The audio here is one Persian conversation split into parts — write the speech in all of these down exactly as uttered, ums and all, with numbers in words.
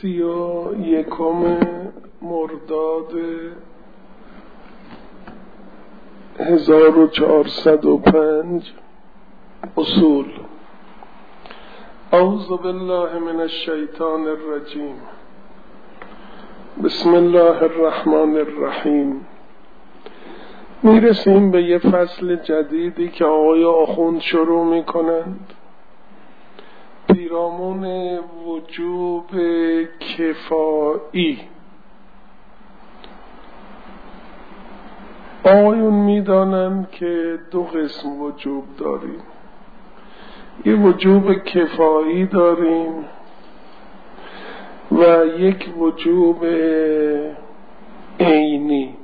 سی و یکم مرداد هزار و چهارصد و پنج اصول. اعوذ بالله من الشیطان الرجیم. بسم الله الرحمن الرحیم. میرسیم به یه فصل جدیدی که آقای آخوند شروع میکنند، پیرامون وجوب کفایی. آقایون میدانند که دو قسم وجوب داریم، یه وجوب کفایی داریم و یک وجوب عینی.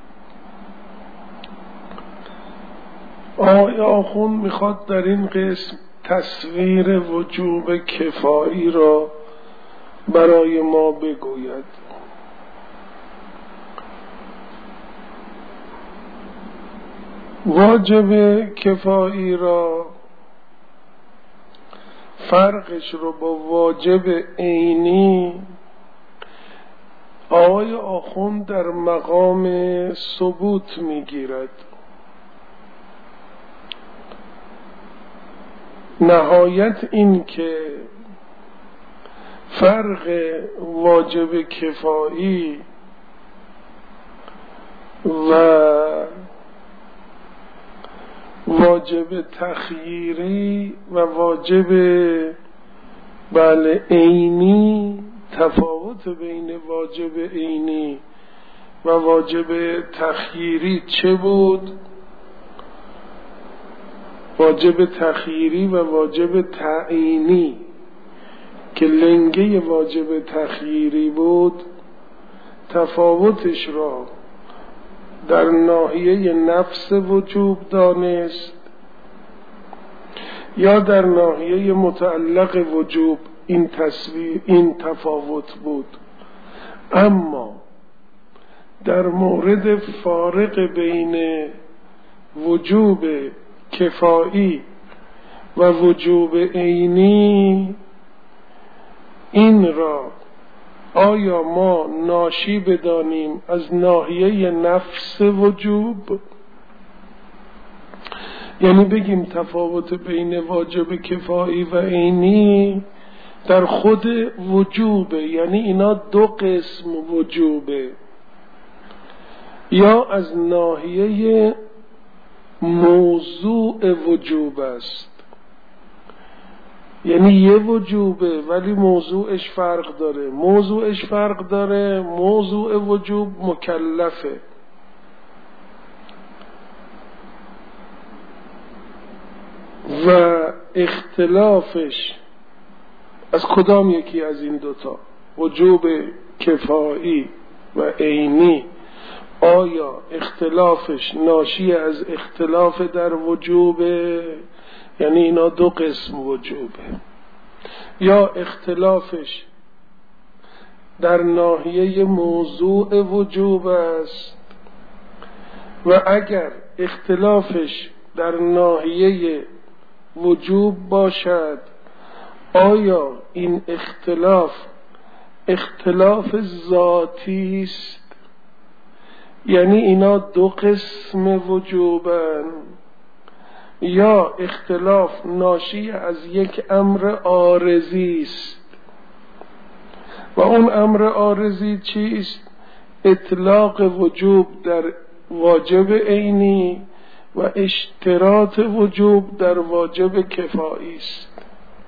آقای آخوند میخواد در این قسم تصویر وجوب کفایی را برای ما بگوید. واجب کفایی را فرقش رو با واجب عینی آقای آخوند در مقام ثبوت میگیرد. نهایت این که فرق واجب کفایی و واجب تخییری و واجب بله عینی، تفاوت بین واجب عینی و واجب تخییری چه بود؟ واجب تخییری و واجب تعیینی که لنگه واجب تخییری بود، تفاوتش را در ناحیه نفس وجوب دانست یا در ناحیه متعلق وجوب این تصویر این تفاوت بود. اما در مورد فارق بین وجوب کفایی و وجوب عینی، این را آیا ما ناشی بدانیم از ناحیه نفس وجوب، یعنی بگیم تفاوت بین واجب کفایی و عینی در خود وجوبه، یعنی اینا دو قسم وجوبه، یا از ناحیه موضوع وجوب است، یعنی یه وجوبه ولی موضوعش فرق داره. موضوعش فرق داره، موضوع وجوب مکلفه. و اختلافش از کدام یکی از این دوتا، وجوب کفایی و عینی، آیا اختلافش ناشی از اختلاف در وجوبه، یعنی اینا دو قسم وجوبه، یا اختلافش در ناحیه موضوع وجوب است؟ و اگر اختلافش در ناحیه وجوب باشد، آیا این اختلاف اختلاف ذاتی است، یعنی اینا دو قسم وجوبن، یا اختلاف ناشی از یک امر عارضی است؟ و اون امر عارضی چیست؟ اطلاق وجوب در واجب عینی و اشتراط وجوب در واجب کفایی است.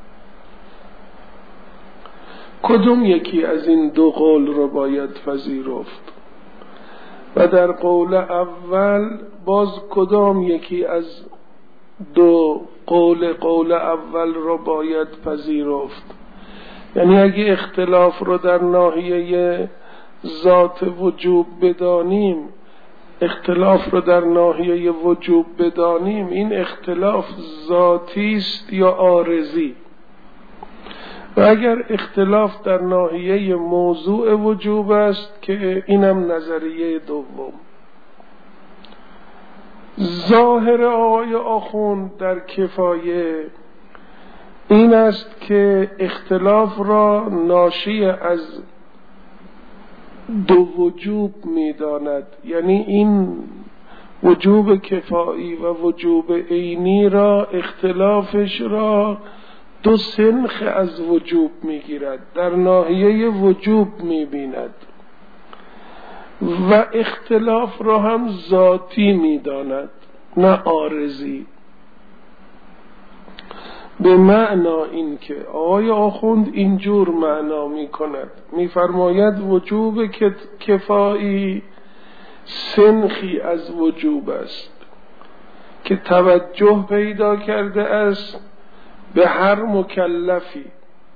کدوم یکی از این دو قول رو باید پذیرفت؟ و در قول اول باز کدام یکی از دو قول قول اول رو باید پذیرفت؟ یعنی اگه اختلاف رو در ناحیه ذات وجوب بدانیم، اختلاف رو در ناحیه وجوب بدانیم، این اختلاف ذاتی است یا عارضی؟ و اگر اختلاف در ناحیه موضوع وجوب است، که اینم نظریه دوم. ظاهر آقای آخوند در کفایه این است که اختلاف را ناشی از دو وجوب می‌داند، یعنی این وجوب کفایی و وجوب عینی را اختلافش را دو سنخ از وجوب می‌گیرد، در ناحیه وجوب می‌بیند و اختلاف را هم ذاتی می‌داند نه عارضی. به معنا این که آقای آخوند اینجور معنا می کند، می فرماید وجوب کفایی سنخی از وجوب است که توجه پیدا کرده است به هر مکلفی،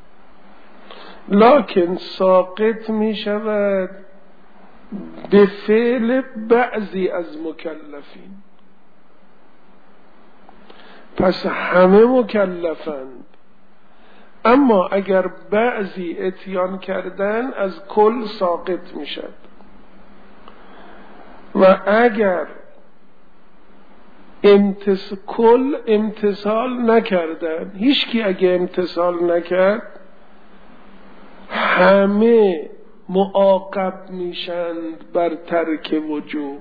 لکن ساقط می شود به فعل بعضی از مکلفین. پس همه مکلفند، اما اگر بعضی اتیان کردن از کل ساقط می شد و اگر امتس... کل امتصال نکردن، هیچکی اگه امتصال نکرد همه معاقب میشند بر ترک وجوب.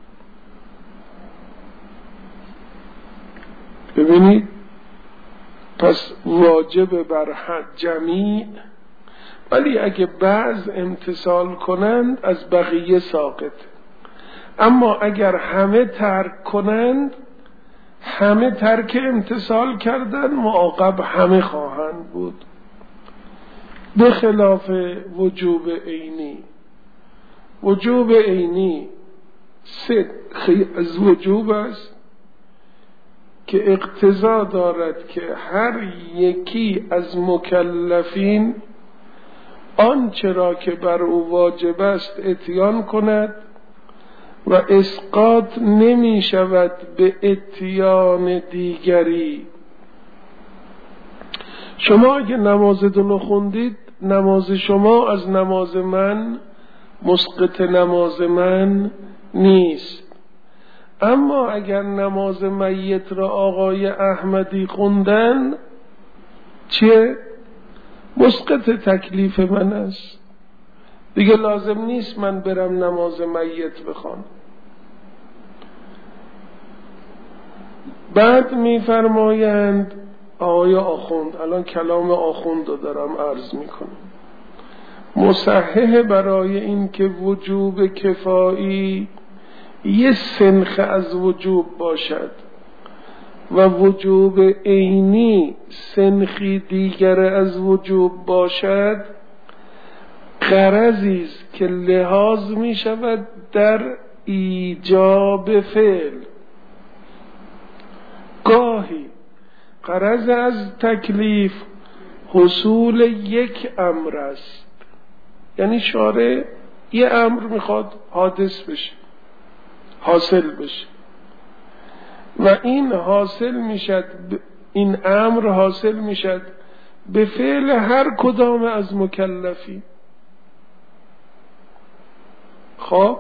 ببینید، پس واجب بر جمیع، ولی اگه بعض امتثال کنند از بقیه ساقط. اما اگر همه ترک کنند، همه ترک امتثال کردن معاقب همه خواهند بود، به خلاف وجوب عینی. وجوب عینی سنخی از وجوب است که اقتضا دارد که هر یکی از مکلفین آنچه را که بر او واجب است اتیان کند و اسقاط نمی شود به اتیان دیگری. شما اگه نمازتون رو خوندید، نماز شما از نماز من مسقط نماز من نیست. اما اگر نماز میت را آقای احمدی خوندن، چیه؟ مسقط تکلیف من است، دیگه لازم نیست من برم نماز میت بخوانم. بعد میفرمایند آقای آخوند، الان کلام آخوند رو دارم عرض میکنم، مصحح برای این که وجوب کفایی یه سنخ از وجوب باشد و وجوب عینی سنخی دیگر از وجوب باشد، غرضی است که لحاظ می شود در ایجاب فعل. گاهی غرض از تکلیف حصول یک امر است، یعنی شارع یه امر میخواد حادث بشه، حاصل بشه، و این حاصل میشد، این امر حاصل میشد به فعل هر کدام از مکلفی. خب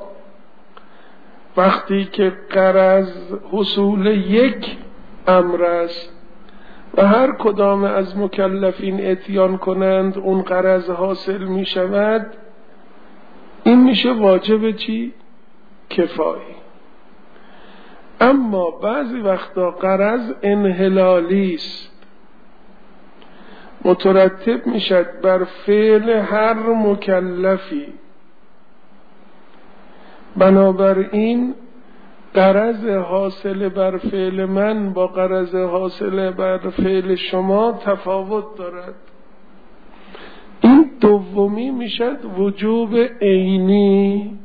وقتی که غرض حصول یک امر است و هر کدام از مکلفین اتیان کنند اون غرض حاصل می شود، این میشه واجب چی؟ کفایی. اما بعضی وقتا غرض انحلالی است، مترتب میشد بر فعل هر مکلفی. بنابراین غرض حاصل بر فعل من با غرض حاصل بر فعل شما تفاوت دارد. این دومی میشد وجوب عینی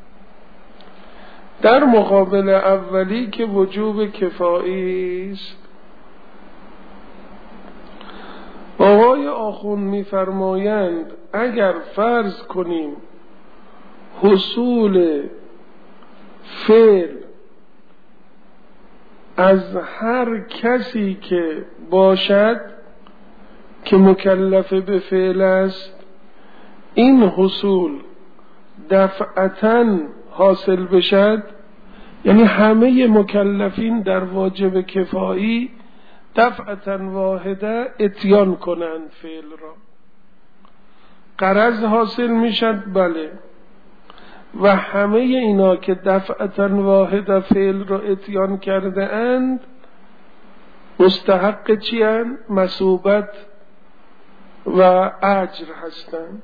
در مقابل اولی که وجوب کفایی است. آقای آخوند می‌فرمایند اگر فرض کنیم حصول فعل از هر کسی که باشد که مکلف به فعل است، این حصول دفعتاً حاصل بشد، یعنی همه مکلفین در واجب کفایی دفعتا واحده اتیان کنند فعل را. غرض حاصل میشد، بله، و همه اینا که دفعتا واحده فعل را اتیان کرده اند مستحق چی اند؟ مثوبت و اجر هستند.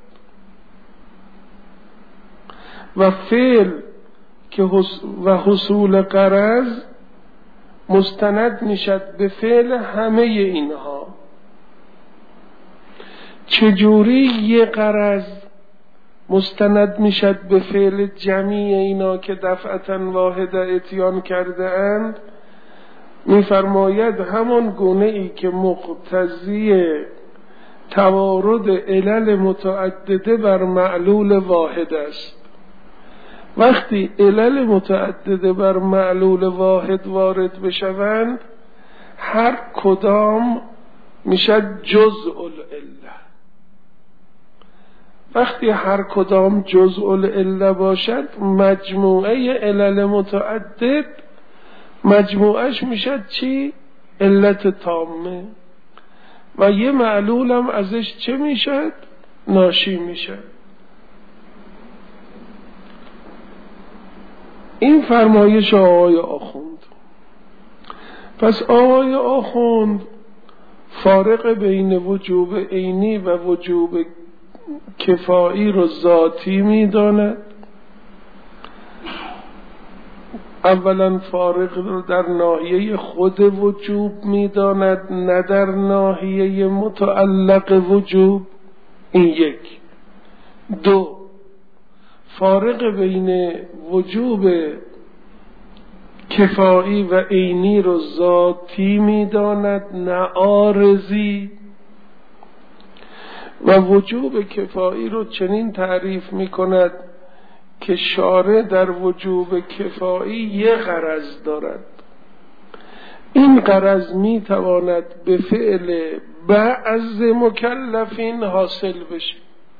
و فعل که و حصول غرض مستند میشد به فعل همه اینها. چجوری یه غرض مستند میشد به فعل جمیع اینا که دفعتا واحده اتیان کرده اند؟ میفرماید همان گونه ای که مقتضی توارد علل متعدده بر معلول واحد است. وقتی علل متعدده بر معلول واحد وارد بشوند هر کدام میشد جزء العله. وقتی هر کدام جزء العله باشد مجموعه علل متعدد مجموعش میشد چی؟ علت تامه. و یه معلولم ازش چه میشد؟ ناشی میشد. این فرمایش آقای آخوند. پس آقای آخوند فارق بین وجوب عینی و وجوب کفایی رو ذاتی میداند. اولا فارق رو در ناحیه خود وجوب میداند، نه در ناحیه متعلق وجوب. این یک. دو، فارق بین وجوب کفایی و عینی رو ذاتی میداند، نه عارضی. و وجوب کفایی رو چنین تعریف میکند که شارع در وجوب کفایی یه غرض دارد. این غرض میتواند به فعل بعض مکلفین حاصل بشه.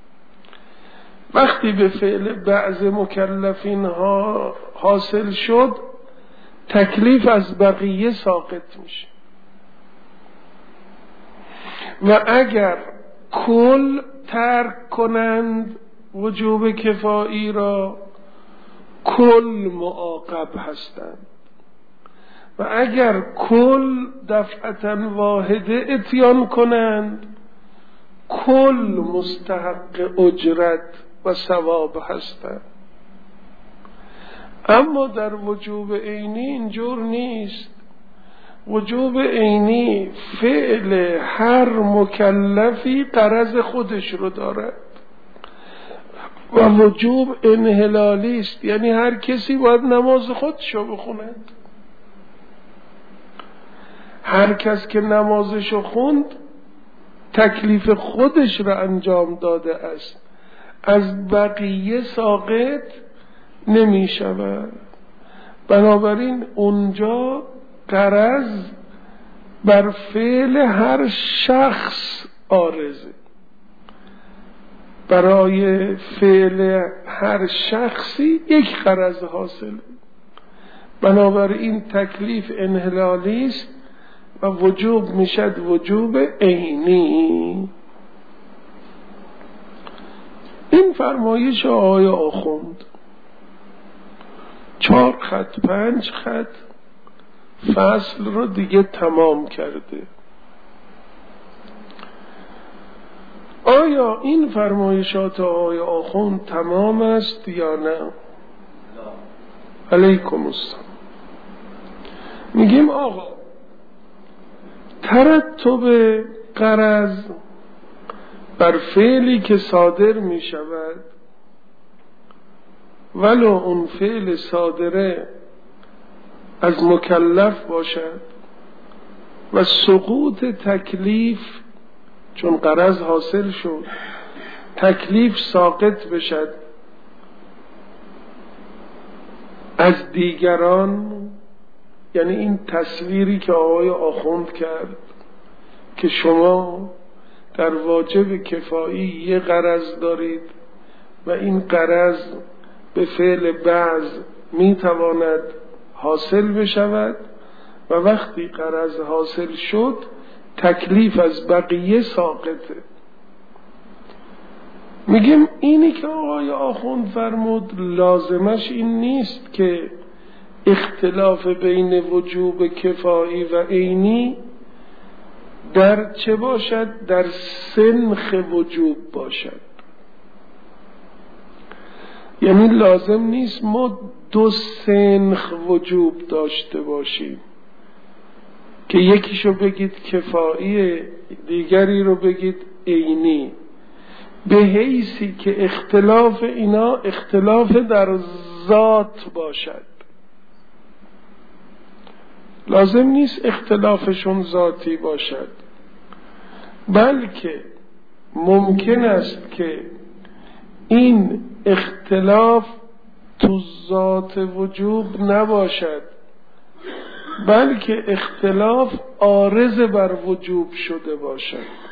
وقتی به فعل بعض مکلفین ها حاصل شد تکلیف از بقیه ساقط میشه. و اگر کل ترک کنند وجوب کفایی را کل معاقب هستند. و اگر کل دفعتا واحده اتیان کنند کل مستحق اجرت و ثواب هستند. اما در وجوب عینی اینجور نیست. وجوب عینی فعل هر مکلفی غرض خودش رو دارد و وجوب انحلالی است، یعنی هر کسی باید نماز خودشو بخوند. هر کس که نمازشو خوند تکلیف خودش را انجام داده است، از بقیه ساقط نمی شود. بنابراین اونجا غرض بر فعل هر شخص عارضه. برای فعل هر شخصی یک غرض حاصل. بنابراین تکلیف انحلالی است و وجوب میشد وجوب عینی. این فرمایش آقای آخوند چهار خط پنج خط فصل رو دیگه تمام کرده. آیا این فرمایشات آقای آخوند تمام است یا نه؟ علیکم السلام. میگیم آقا ترتب غرض بر فعلی که صادر می شود ولو اون فعل صادره از مکلف باشد و سقوط تکلیف، چون غرض حاصل شد تکلیف ساقط بشد از دیگران، یعنی این تصویری که آقای آخوند کرد که شما در واجب کفایی یه غرض دارید و این غرض به فعل بعض میتواند حاصل بشود و وقتی غرض حاصل شد تکلیف از بقیه ساقطه. میگیم اینی که آقای آخوند فرمود لازمش این نیست که اختلاف بین وجوب کفایی و عینی در چه باشد؟ در سنخ وجوب باشد. یعنی لازم نیست ما دو سنخ وجوب داشته باشیم که یکیشو بگید کفایی دیگری رو بگید عینی، به حیثی که اختلاف اینا اختلاف در ذات باشد. لازم نیست اختلافشون ذاتی باشد، بلکه ممکن است که این اختلاف تو ذات وجوب نباشد، بلکه اختلاف عارض بر وجوب شده باشد.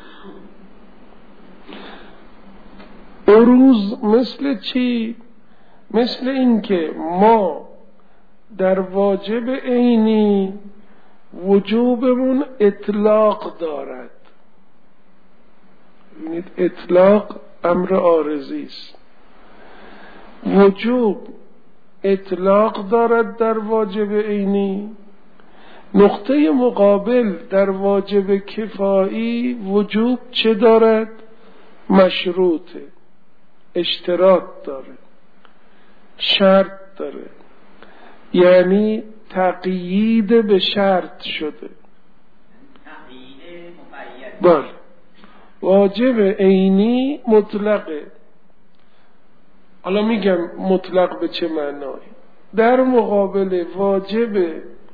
عروض مثل چی؟ مثل این که ما در واجب عینی وجوبمون اطلاق دارد. ببینید اطلاق امر عارضی است. وجوب اطلاق دارد در واجب عینی. نقطه مقابل در واجب کفایی وجوب چه دارد؟ مشروطه، اشتراط داره، شرط داره، یعنی تقیید به شرط شده. بله، واجب عینی مطلقه. حالا میگم مطلق به چه معنایی. در مقابل واجب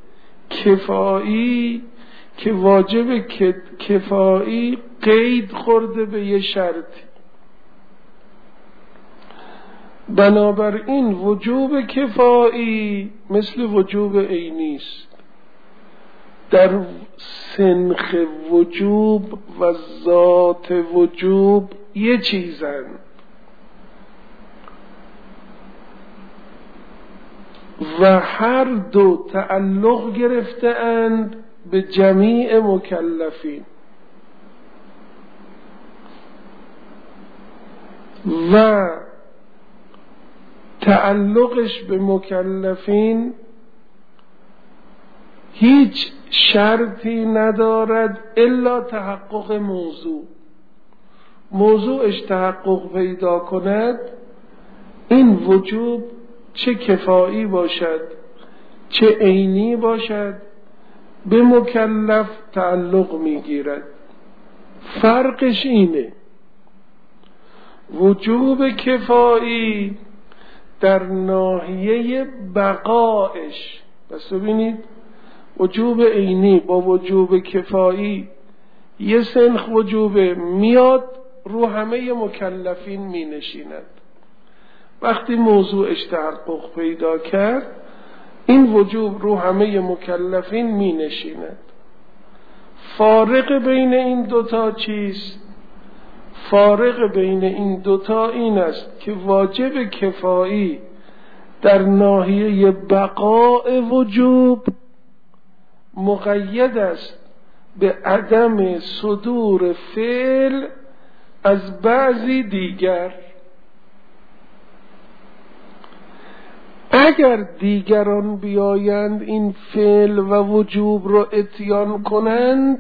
کفایی که واجب کفایی قید خورده به یه شرطی، بنابراین وجوب کفایی مثل وجوب عینی است. در سنخ وجوب و ذات وجوب یه چیزن و هر دو تعلق گرفته اند به جمیع مکلفین و تعلقش به مکلفین هیچ شرطی ندارد الا تحقق موضوع. موضوعش تحقق پیدا کند، این وجوب چه کفایی باشد چه عینی باشد به مکلف تعلق میگیرد. فرقش اینه، وجوب کفایی در ناحیه بقایش، بس ببینید وجوب عینی با وجوب کفایی یه سنخ وجوب میاد رو همه مکلفین می نشیند. وقتی موضوعش تحقق پیدا کرد این وجوب رو همه مکلفین می نشیند. فارق بین این دوتا چیست؟ فارق بین این دوتا این است که واجب کفایی در ناحیه بقاء وجوب مقید است به عدم صدور فعل از بعضی دیگر. اگر دیگران بیایند این فعل و وجوب را اتیان کنند،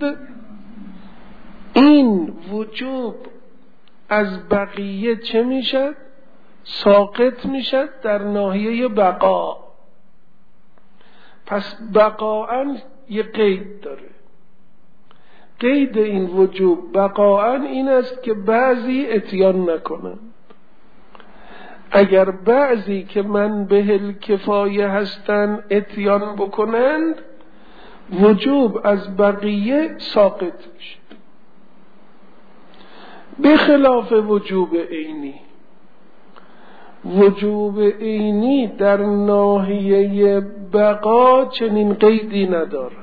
این وجوب از بقیه چه میشد؟ ساقط میشد در ناحیه بقا. پس بقاءً یه قید داره. قید این وجوب بقاءً این است که بعضی اتیان نکنند. اگر بعضی که من به الکفایه هستند اتیان بکنند، وجوب از بقیه ساقط میشه. بخلاف وجوب عینی، وجوب عینی در ناحیه بقا چنین قیدی ندارد.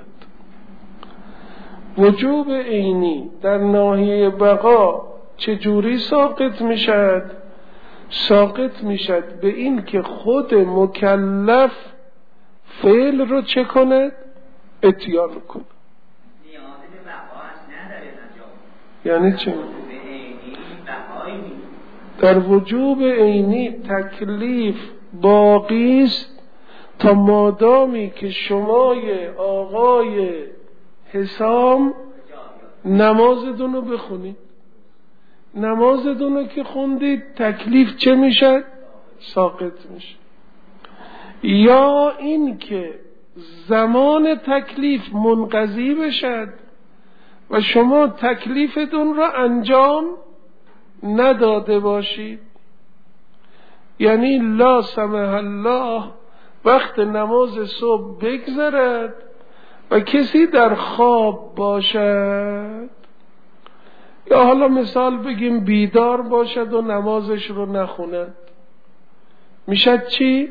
وجوب عینی در ناحیه بقا چجوری ساقط میشد؟ ساقط میشد به این که خود مکلف فعل رو چه کند؟ اتیان کنه. یعنی چه؟ در وجوب عینی تکلیف باقی است تا مادامی که شمای آقای حسام نمازتون رو بخونید. نمازتون رو که خوندید تکلیف چه میشه؟ ساقط میشه. یا این که زمان تکلیف منقضی بشد و شما تکلیفتون را انجام نداده باشید. یعنی لا سمح الله وقت نماز صبح بگذرد و کسی در خواب باشد، یا حالا مثال بگیم بیدار باشد و نمازش رو نخوند، میشد چی؟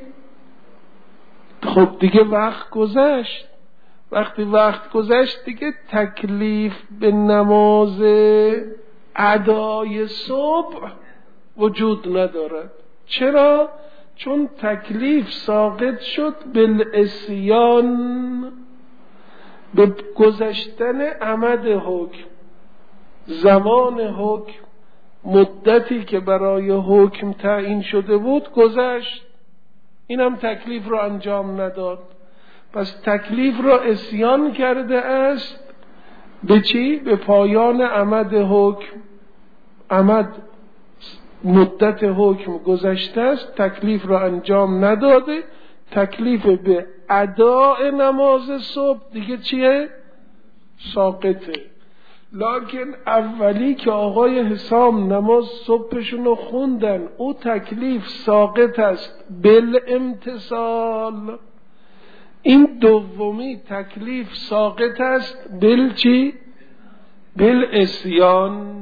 خب دیگه وقت گذشت. وقتی وقت گذشت دیگه تکلیف به نماز ادای صبح وجود ندارد. چرا؟ چون تکلیف ساقط شد بالعصیان، به گذشتن عمد حکم. زمان حکم، مدتی که برای حکم تعیین شده بود گذشت، اینم تکلیف را انجام نداد. پس تکلیف را عصیان کرده است به چی؟ به پایان عمد حکم. عمد مدت حکم گذشته است، تکلیف را انجام نداده، تکلیف به اداء نماز صبح دیگه چیه؟ ساقطه. لکن اولی که آقای حسام نماز صبحشون رو خوندن، او تکلیف ساقط است بالامتصال. این دومی تکلیف ساقط است بل چی؟ بالعصیان.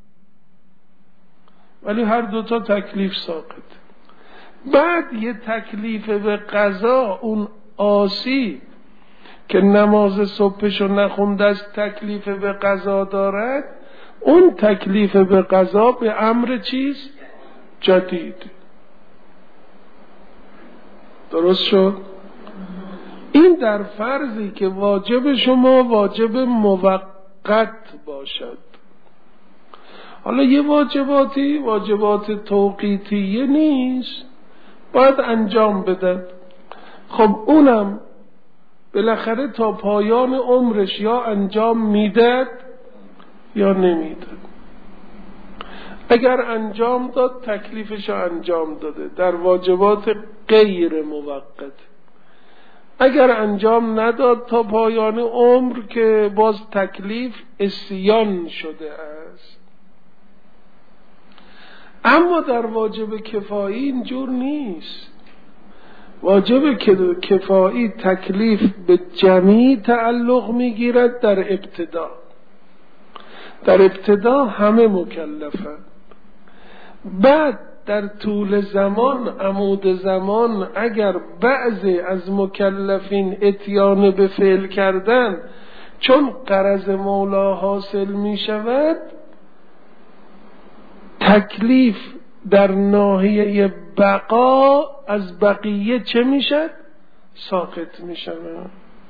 ولی هر دوتا تکلیف ساقط. بعد یه تکلیف به قضا، اون آسی که نماز صبحشو نخونده است تکلیف به قضا دارد، اون تکلیف به قضا به امر چیست؟ جدید. درست شد؟ این در فرضی که واجب شما واجب موقت باشد. حالا یه واجباتی واجبات توقیتیه نیست، باید انجام بدن. خب اونم بالاخره تا پایان عمرش یا انجام میداد یا نمیداد. اگر انجام داد تکلیفش انجام داده در واجبات غیر موقت. اگر انجام نداد تا پایان عمر که باز تکلیف عصیان شده است. اما در واجب کفایی اینجور نیست. واجب کفایی تکلیف به جمعی تعلق میگیرد در ابتدا. در ابتدا همه مکلفند. بعد در طول زمان، عمود زمان، اگر بعضی از مکلفین اتیان به فعل کردن چون غرض مولا حاصل می شود، تکلیف در ناحیه بقا از بقیه چه می شد؟ ساقط می شود.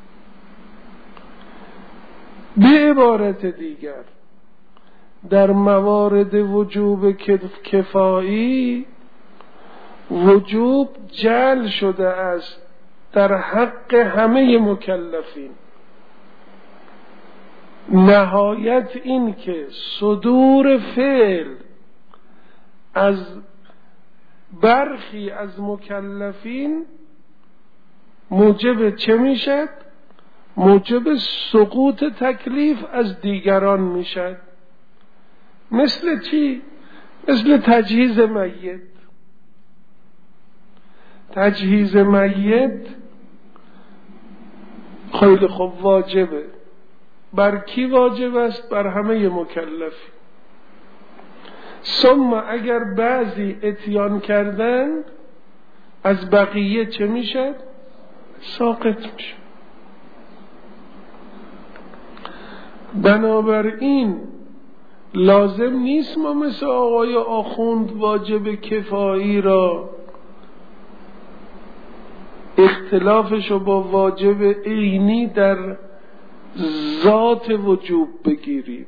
به عبارت دیگر در موارد وجوب کفایی وجوب جعل شده است در حق همه مکلفین. نهایت این که صدور فعل از برخی از مکلفین موجب چه میشد؟ موجب سقوط تکلیف از دیگران میشد. مثل چی؟ مثل تجهیز میت. تجهیز میت خیلی خوب واجبه. بر کی واجب است؟ بر همه مکلف. ثم اگر بعضی اتیان کردن از بقیه چه میشه؟ ساقط میشه. بنابراین لازم نیست ما مثل آقای آخوند واجب کفایی را اختلافش رو با واجب عینی در ذات وجوب بگیریم.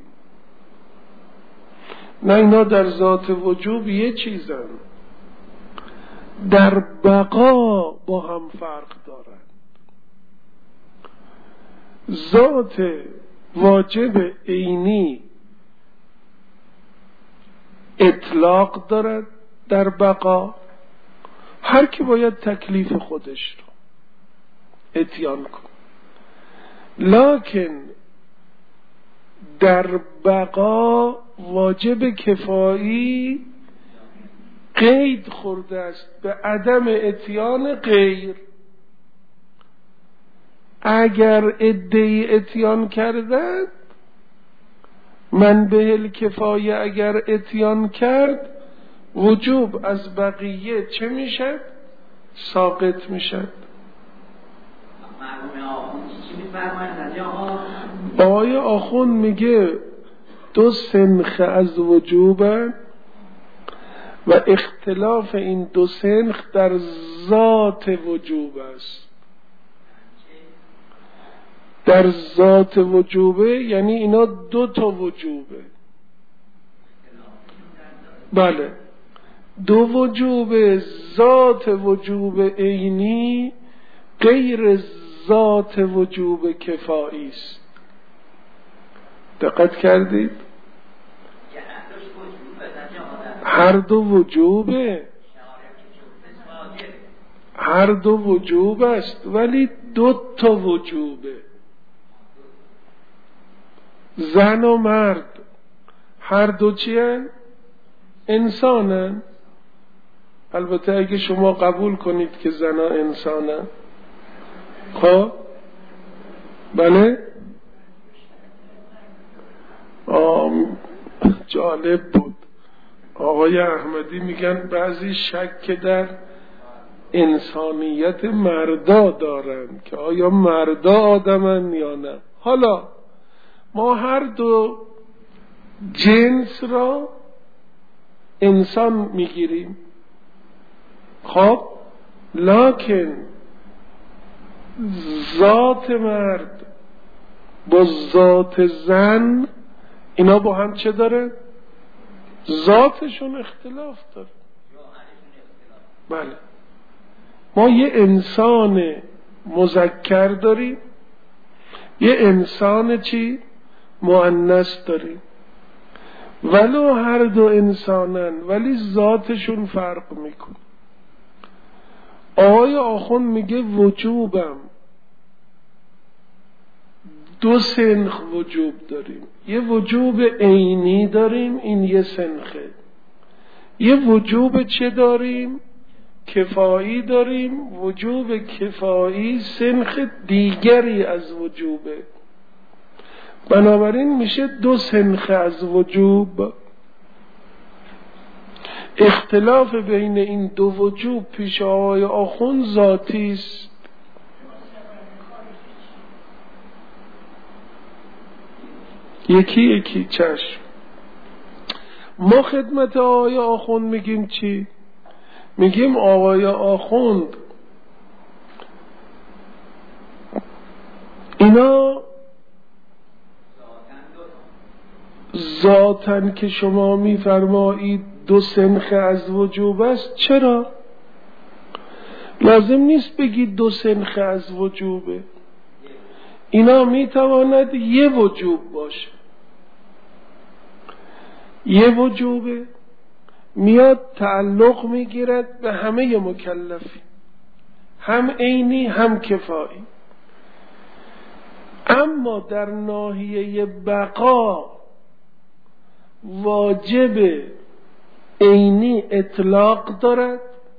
نه، اینا در ذات وجوب یه چیزن، در بقا با هم فرق دارن. ذات واجب عینی اطلاق دارد در بقا، هر کی باید تکلیف خودش رو اتیان کن، لکن در بقا واجب کفایی قید خورده است به عدم اتیان غیر. اگر عده‌ای اتیان کردند، من به الکفایه اگر اتیان کرد، وجوب از بقیه چه میشد؟ ساقط میشد. آقای آخوند میگه دو سنخ از وجوبن و اختلاف این دو سنخ در ذات وجوب است. در ذات وجوبه یعنی اینا دو تا وجوبه. بله، دو وجوبه. ذات وجوب عینی غیر ذات وجوب کفایی است. دقت کردید؟ هر دو وجوبه، هر دو وجوب است، ولی دو تا وجوبه. زن و مرد هر دو چیه؟ انسانن. البته اگه شما قبول کنید که زنها انسانن، خب بله. آم جالب بود، آقای احمدی میگن بعضی شک در انسانیت مردا دارن که آیا مردا آدمن یا نه. حالا ما هر دو جنس را انسان میگیریم، خب لکن ذات مرد با ذات زن اینا با هم چه داره؟ ذاتشون اختلاف داره. بله، ما یه انسان مذکر داریم، یه انسان چی؟ مؤنث داریم، ولو هر دو انسانن ولی ذاتشون فرق میکنه. آقای آخوند میگه وجوبم دو سنخ وجوب داریم. یه وجوب عینی داریم، این یه سنخه. یه وجوب چه داریم؟ کفایی داریم. وجوب کفایی سنخ دیگری از وجوبه، بنابراین میشه دو سنخ از وجوب. اختلاف بین این دو وجوب پیش آقای آخوند ذاتی است. یکی یکی چشم. ما خدمت آقای آخوند میگیم چی؟ میگیم آقای آخوند اینا ذاتن که شما میفرمایید دو سنخ از وجوب است. چرا؟ لازم نیست بگید دو سنخ از وجوبه، اینا میتواند یه وجوب باشه. یه وجوبه میاد تعلق میگیرد به همه مکلفی، هم عینی هم کفایی. اما در ناحیه بقا واجب عینی اطلاق دارد،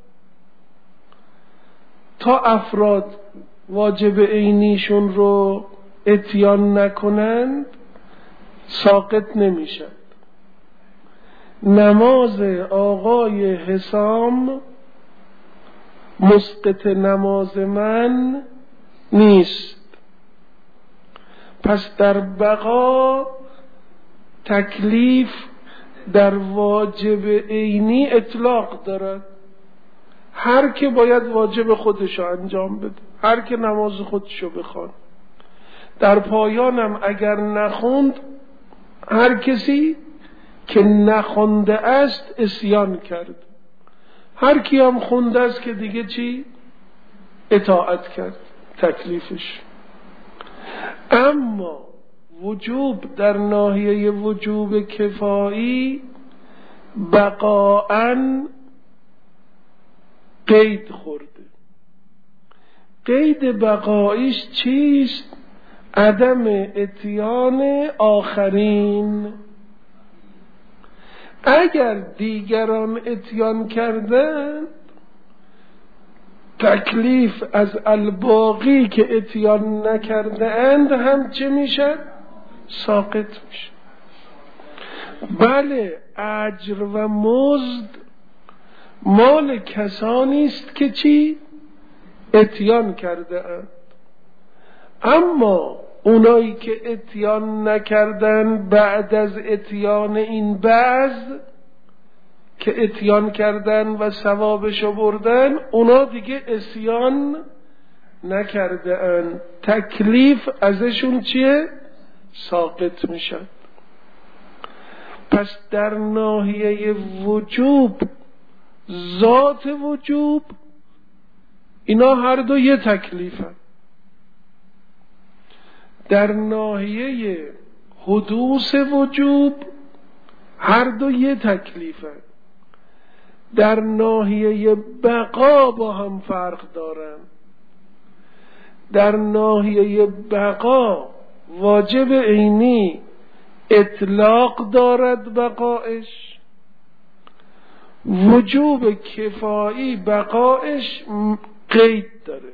تا افراد واجب عینیشون رو اتیان نکنند ساقط نمیشد. نماز آقای حسام مسقط نماز من نیست. پس در بقا تکلیف در واجب عینی اطلاق دارد. هر که باید واجب خودشو انجام بده، هر که نماز خودشو بخوان. در پایانم اگر نخوند، هر کسی که نخونده است عصیان کرد، هر کی هم خونده است که دیگه چی؟ اطاعت کرد تکلیفش. اما وجوب در ناحیه وجوب کفایی بقاءً قید خورده. قید بقایش چیست؟ عدم اتیان آخرین. اگر دیگران اتیان کردند، تکلیف از الباقی که اتیان نکرده اند هم چه میشه؟ ساقط میشه. بله، اجر و مزد مال کسانی است که چی؟ اتیان کرده اند. اما اونایی که اتیان نکردن، بعد از اتیان این بعض که اتیان کردن و ثوابشو بردن، اونا دیگه عصیان نکرده اند، تکلیف ازشون چیه؟ ساقط میشن. پس در ناحیه وجوب، ذات وجوب، اینا هر دو یه تکلیفن. در ناحیه حدوث وجوب هر دو یه تکلیفن. در ناحیه بقا با هم فرق دارن. در ناحیه بقا واجب عینی اطلاق دارد بقایش، وجوب کفایی بقایش قید داره،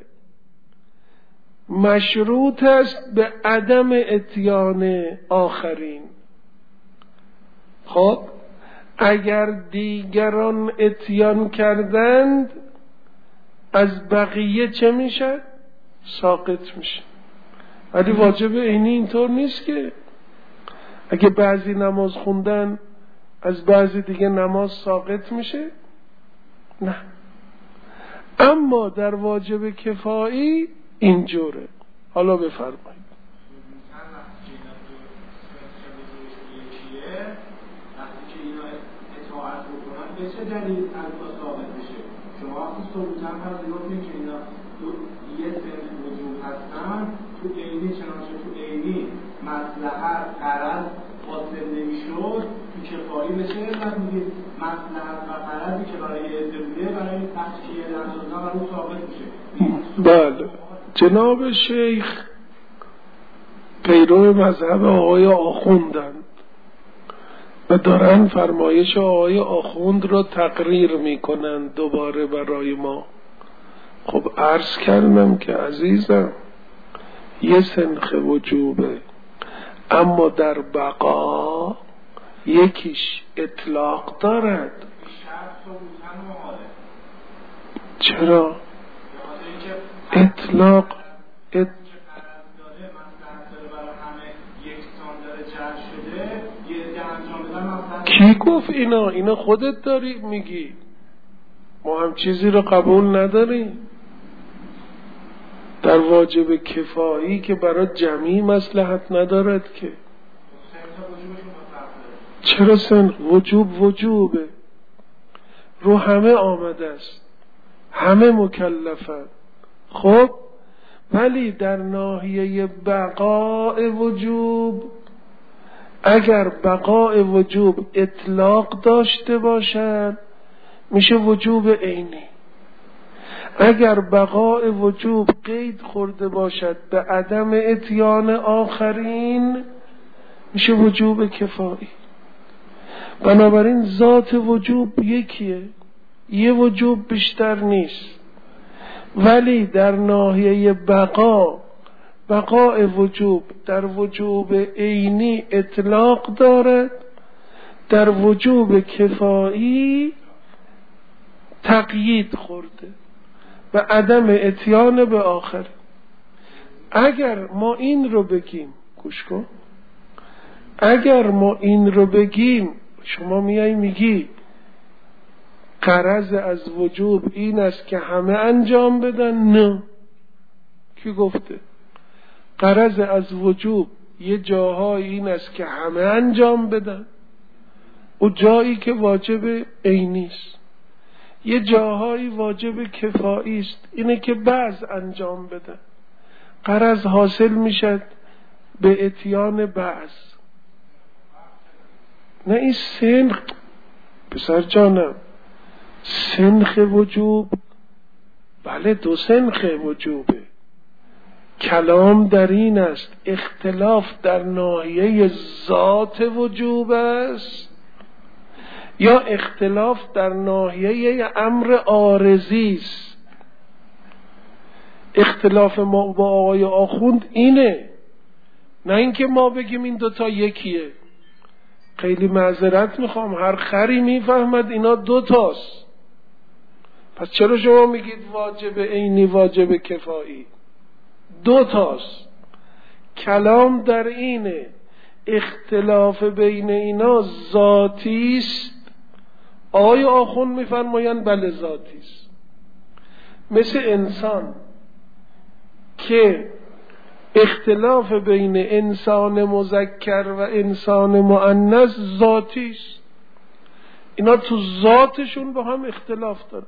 مشروط است به عدم اتیان آخرین. خب اگر دیگران اتیان کردند، از بقیه چه میشه؟ ساقط میشه. ولی واجب عینی اینطور نیست که اگه بعضی نماز خوندن از بعضی دیگه نماز ساقط میشه، نه. اما در واجب کفایی اینجوره. حالا بفرمایید. به چه دلیل از ما ثابت بشه؟ شما وقتی ثبوتن پذیرفتین که اینا یه سنف وجود هستن، تو عینی چنانچه تو عینی مصلحت غرض حاصل نمیشد، تو کفایی به چه علت میگید مصلحت و غرضی که برای عده بوده برای تحقیق اندازه و رو ثابت میشه؟ بله، جناب شیخ پیرو مذهب آقای آخوندن و دارن فرمایش آقای آخوند رو تقریر میکنن دوباره برای ما. خب عرض کردم که عزیزم یه سنخ وجوبه، اما در بقا یکیش اطلاق دارد. چرا؟ اطلاق ات... کی گفت اینا؟ اینا خودت داری میگی، ما هم چیزی رو قبول نداریم. در واجب کفایی که برای جمعی مصلحت ندارد که. چرا سن وجوب وجوبه، رو همه آمده است، همه مکلفن. خب ولی در ناحیه بقاء وجوب، اگر بقاء وجوب اطلاق داشته باشد میشه وجوب عینی. اگر بقاء وجوب قید خورده باشد به عدم اتیان آخرین میشه وجوب کفایی. بنابراین ذات وجوب یکیه، یه وجوب بیشتر نیست. ولی در ناحیه بقا، بقاء وجوب در وجوب عینی اطلاق دارد، در وجوب کفایی تقیید خورده و عدم اتیان به آخر. اگر ما این رو بگیم، گوش کن، اگر ما این رو بگیم، شما میای میگی غرض از وجوب این است که همه انجام بدن. نه، کی گفته؟ غرض از وجوب یه جاهای این است که همه انجام بدن، و جایی که واجب عینی است. یه جاهایی واجب کفایی است، اینه که بعض انجام بدن. غرض حاصل میشد به اتیان بعض. نه این سنخ پسر جانم، سنخ وجوب، بله دو سنخ وجوبه. کلام در این است اختلاف در ناحیه ذات وجوب است یا اختلاف در ناحیه امر عارضی است. اختلاف ما با آقای آخوند اینه، نه اینکه ما بگیم این دوتا یکیه. خیلی معذرت میخوام، هر خری میفهمد اینا دوتاست. پس چرا شما میگید واجب عینی واجب کفایی؟ دوتاست. کلام در اینه اختلاف بین اینا ذاتی است. آقای آخوند میفرمایند بله ذاتی است. مثل انسان که اختلاف بین انسان مذکر و انسان مؤنث ذاتی است. اینا تو ذاتشون با هم اختلاف دارن.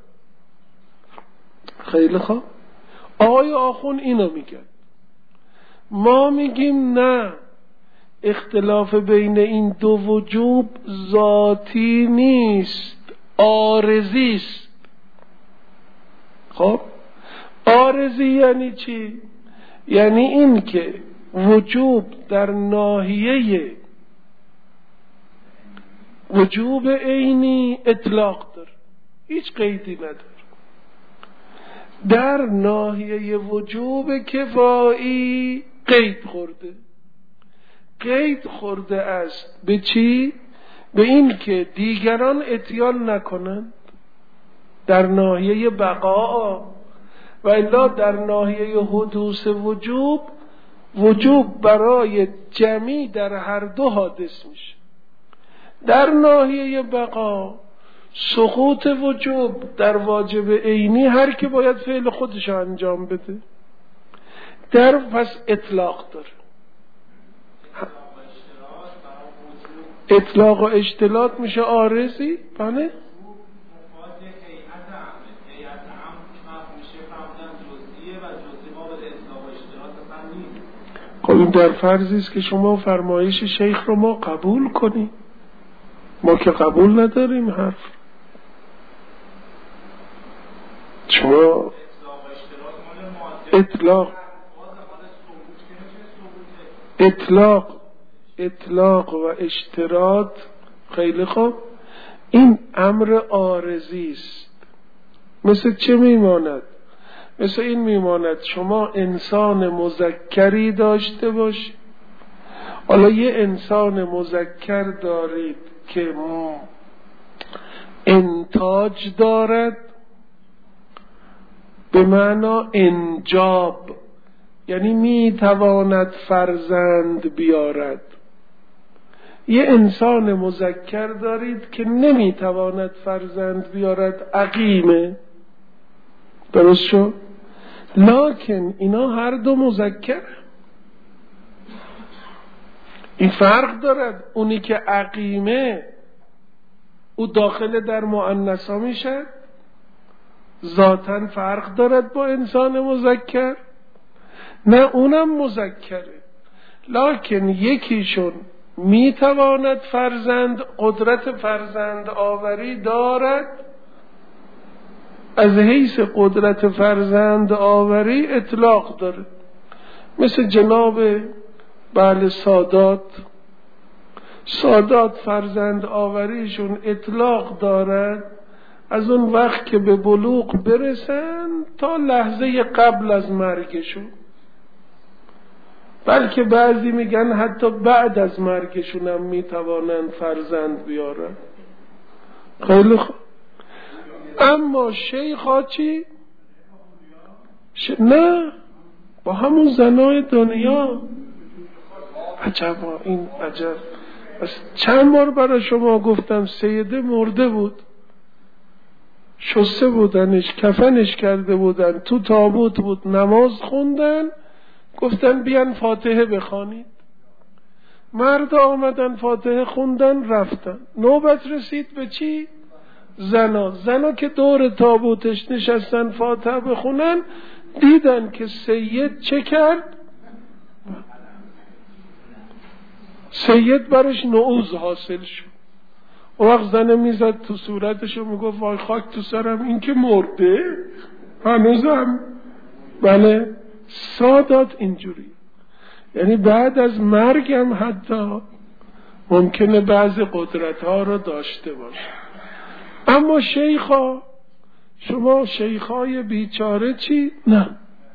خیلی خوب، آقای آخوند اینو میگن. ما میگیم نه، اختلاف بین این دو وجوب ذاتی نیست، عارضی است. خب عارضی یعنی چی؟ یعنی این که وجوب در ناحیه وجوب عینی اطلاق داره، هیچ قیدی نداره. در ناحیه وجوب کفایی قید خورده. قید خورده است به چی؟ به این که دیگران اتیان نکنند در ناحیه بقا، و الا در ناحیه حدوث وجوب، وجوب برای جمعی در هر دو حادث میشه. در ناحیه بقا سقوط وجوب در واجب عینی هر که باید فعل خودش انجام بده. در پس اطلاق داره. اطلاق و اشتراط میشه عارضی. بله خب این در فرضی است که شما فرمایش شیخ رو ما قبول کنیم. ما که قبول نداریم حرف شما. اطلاق اطلاق اطلاق و اشتراط خیلی خوب، این امر عارضی است. مثل چه میماند؟ مثل این میماند شما انسان مذکری داشته باشید. حالا یه انسان مذکر دارید که انتاج دارد به معنا انجاب، یعنی میتواند فرزند بیارد. یه انسان مذکر دارید که نمیتواند فرزند بیارد، عقیمه. درست شد؟ لکن اینا هر دو مذکر. این فرق دارد. اونی که عقیمه او داخل در مؤنثا میشه، ذاتاً فرق دارد با انسان مذکر. نه اونم مذکره، لکن یکیشون میتواند فرزند، قدرت فرزند آوری دارد. از حیث قدرت فرزند آوری اطلاق داره. مثل جناب بله سادات سادات فرزند آوریشون اطلاق دارد از اون وقت که به بلوغ برسن تا لحظه قبل از مرگشون، بلکه بعضی میگن حتی بعد از مرگشون هم میتوانند فرزند بیارن. خیلی خوب. اما شیخا چی؟ ش... نه با همون زنای دنیا. عجب این عجب. بس چند بار برای شما گفتم سیده مرده بود، شسته بودنش، کفنش کرده بودن، تو تابوت بود، نماز خوندن، گفتن بیان فاتحه بخوانید. مرد آمدن فاتحه خوندن رفتن. نوبت رسید به چی؟ زنا. زنا که دور تابوتش نشستن فاتحه بخونن، دیدن که سید چه کرد؟ سید برش نعوذ حاصل شد. اون وقت زنه میزد تو صورتش و میگفت وای خاک تو سرم، این که مرده هنوزم. بله سادات اینجوری، یعنی بعد از مرگم حتی ممکنه بعض قدرت ها رو داشته باشه. اما شیخا، شما شیخای بیچاره چی؟ نه،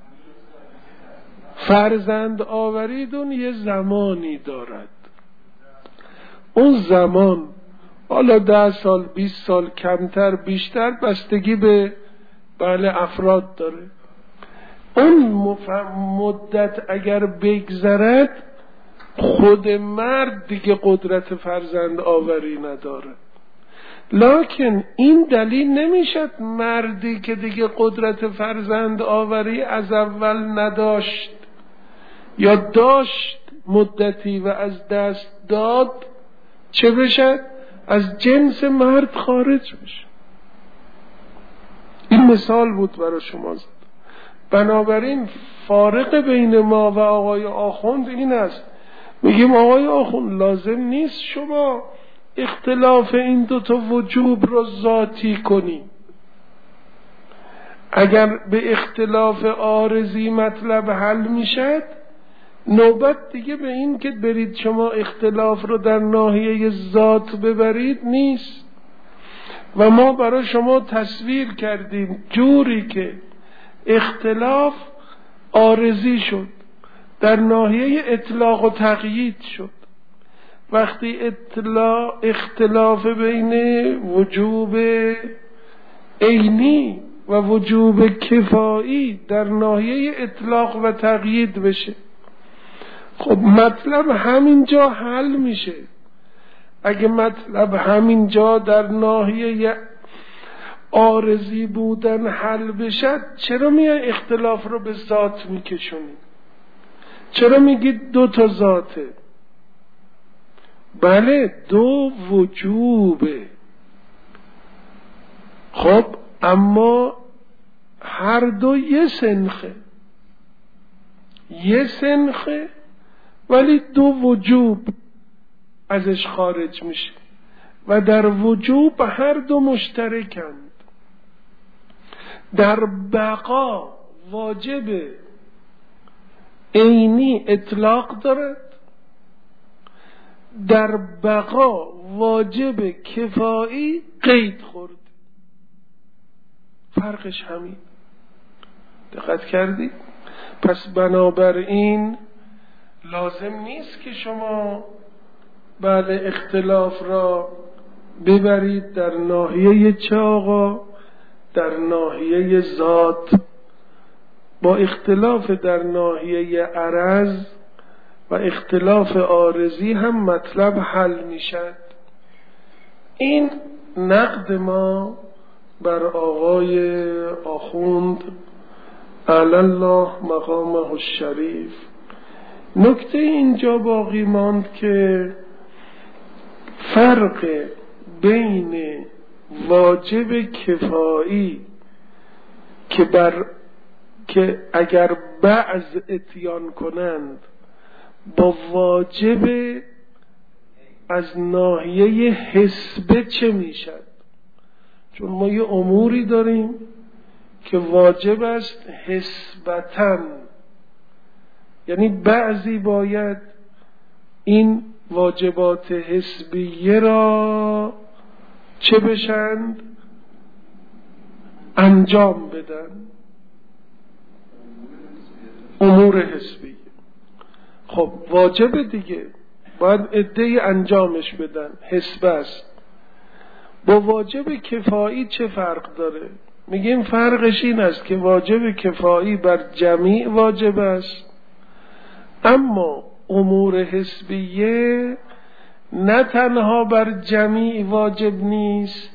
فرزند آوریدون یه زمانی دارد. اون زمان حالا ده سال بیست سال کمتر بیشتر بستگی به بله افراد داره. اون مدت اگر بگذرد خود مرد دیگه قدرت فرزند آوری نداره. لکن این دلیل نمیشد مردی که دیگه قدرت فرزند آوری از اول نداشت یا داشت مدتی و از دست داد چه بشد؟ از جنس مرد خارج بشه. این مثال بود برای شما زد. بنابراین فارق بین ما و آقای آخوند این است، میگیم آقای آخوند لازم نیست شما اختلاف این دوتا وجوب رو ذاتی کنی. اگر به اختلاف عارضی مطلب حل میشد، نوبت دیگه به این که برید شما اختلاف رو در ناحیه ذات ببرید نیست. و ما برای شما تصویر کردیم جوری که اختلاف عارضی شد، در ناحیه اطلاق و تقیید شد. وقتی اطلاع اختلاف بین وجوب عینی و وجوب کفایی در ناحیه اطلاق و تقیید بشه، خب مطلب همینجا حل میشه. اگه مطلب همینجا در ناحیه عارضی بودن حل بشد، چرا میای اختلاف رو به ذات میکشونی؟ چرا میگید دو تا ذاته؟ بله دو وجوبه، خب اما هر دو یه سنخه، یه سنخه ولی دو وجوب ازش خارج میشه و در وجوب هر دو مشترکند. در بقا واجب عینی اطلاق دارد، در بقا واجب کفایی قید خورد. فرقش همین. دقت کردی؟ پس بنابراین لازم نیست که شما بله اختلاف را ببرید در ناحیه چه آقا؟ در ناحیه ذات. با اختلاف در ناحیه عرض و اختلاف عارضی هم مطلب حل میشد. این نقد ما بر آقای آخوند علی الله مقامه الشریف. نکته اینجا باقی ماند که فرق بین واجب کفایی که بر که اگر بعض اتیان کنند با واجب از ناحیه حسبه چه میشد؟ چون ما یه اموری داریم که واجب است حسبتاً، یعنی بعضی باید این واجبات حسبیه را چه بشند؟ انجام بدن. امور حسبیه خب واجب دیگه، باید عده‌ای انجامش بدن، حسب است. با واجب کفایی چه فرق داره؟ میگیم فرقش این است که واجب کفایی بر جمیع واجب است، اما امور حسبیه نه تنها بر جمیع واجب نیست،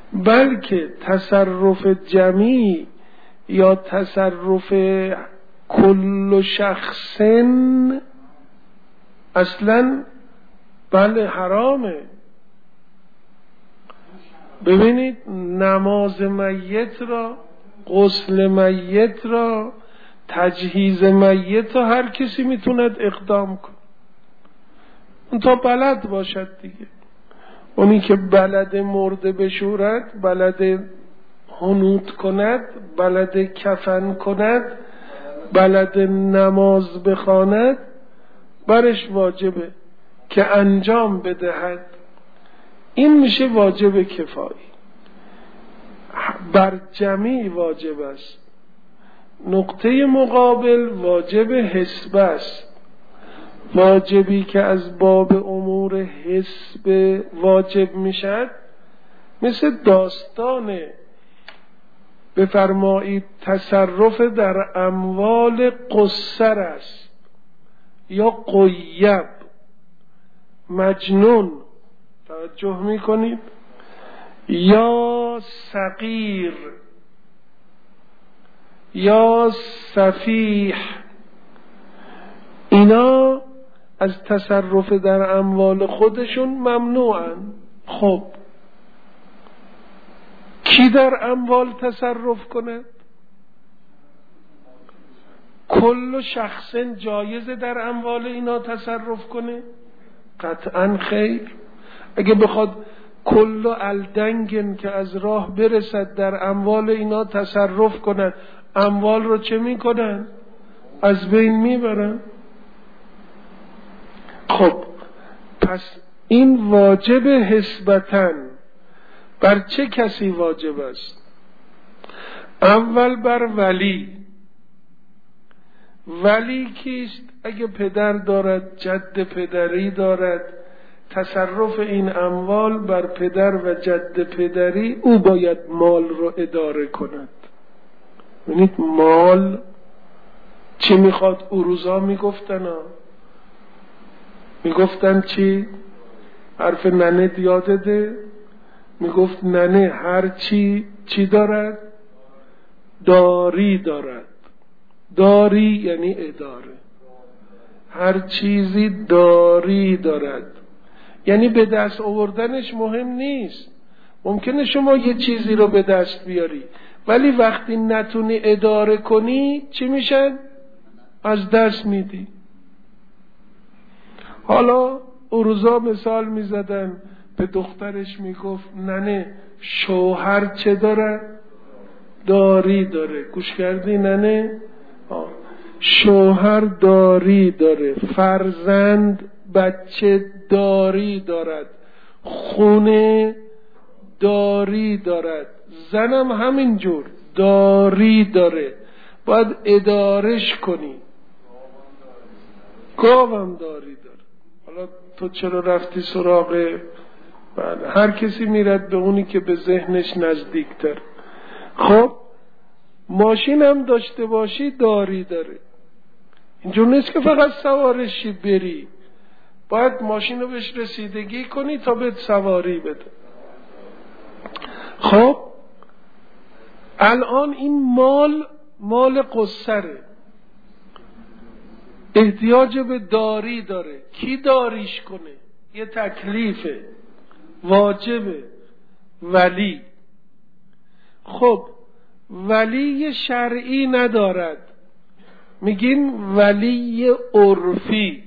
بلکه تصرف جمیع یا تصرف کل شخص اصلا بله حرامه. ببینید نماز میت را، غسل میت را، تجهیز میت را هر کسی میتوند اقدام کنه، اون تا بلد باشد دیگه. اونی که بلد مرده بشورد، بلد حنوط کند، بلد کفن کند، بلد نماز بخواند، برش واجبه که انجام بدهد. این میشه واجب کفایی، بر جمیع واجب است. نقطه مقابل واجب حسب است. واجبی که از باب امور حسب واجب میشد مثل داستان بفرمایید تصرف در اموال قصر است یا قیب، مجنون، توجه میکنید، یا صغیر یا سفیح، اینا از تصرف در اموال خودشون ممنوعن. خب کی در اموال تصرف کنه؟ کل شخص جایز در اموال اینا تصرف کنه؟ قطعا خیر. اگه بخواد کل الدنگن که از راه برسد در اموال اینا تصرف کنن، اموال رو چه میکنن؟ از بین میبرن. خب پس این واجب حسبتن بر چه کسی واجب است؟ اول بر ولی. ولی کیست؟ اگه پدر دارد، جد پدری دارد، تصرف این اموال بر پدر و جد پدری، او باید مال رو اداره کند. ببینید مال چی میخواد؟ او روزا میگفتن ها میگفتن چی؟ حرف ننه یادته؟ میگفت ننه هر چی چی دارد؟ داری دارد. داری یعنی اداره. هر چیزی داری دارد یعنی به دست آوردنش مهم نیست. ممکنه شما یه چیزی رو به دست بیاری ولی وقتی نتونی اداره کنی چی میشن؟ از دست میدی. حالا اون روزا مثال میزدن، به دخترش میگفت ننه شوهر چه داره؟ داری داره. گوش کردی ننه؟ آه. شوهر داری داره، فرزند بچه داری دارد، خونه داری دارد، زنم همینجور داری داره، باید ادارش کنی. گاوم داری داره. حالا تو چرا رفتی سراغ؟ بله هر کسی میرد به اونی که به ذهنش نزدیکتر. خب ماشین هم داشته باشی داری داره. اینجور نیست که فقط سوارشی بری، باید ماشین رو بهش رسیدگی کنی تا بهت سواری بده. خب الان این مال مال قصره، احتیاج به داری داره. کی داریش کنه؟ یه تکلیفه، واجبه، ولی. خب ولی شرعی ندارد، میگین ولی عرفی.